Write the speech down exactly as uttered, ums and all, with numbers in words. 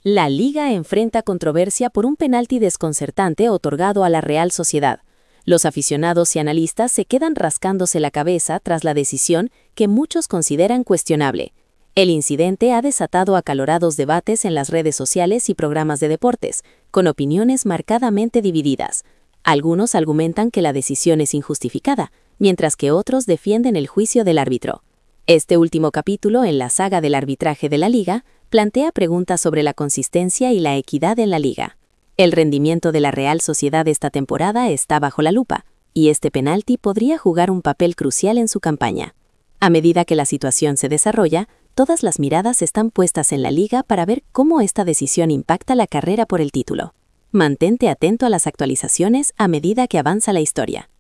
La Liga enfrenta controversia por un penalti desconcertante otorgado a la Real Sociedad. Los aficionados y analistas se quedan rascándose la cabeza tras la decisión que muchos consideran cuestionable. El incidente ha desatado acalorados debates en las redes sociales y programas de deportes, con opiniones marcadamente divididas. Algunos argumentan que la decisión es injustificada, mientras que otros defienden el juicio del árbitro. Este último capítulo en la saga del arbitraje de la Liga plantea preguntas sobre la consistencia y la equidad en la Liga. El rendimiento de la Real Sociedad esta temporada está bajo la lupa, y este penalti podría jugar un papel crucial en su campaña. A medida que la situación se desarrolla, todas las miradas están puestas en la Liga para ver cómo esta decisión impacta la carrera por el título. Mantente atento a las actualizaciones a medida que avanza la historia.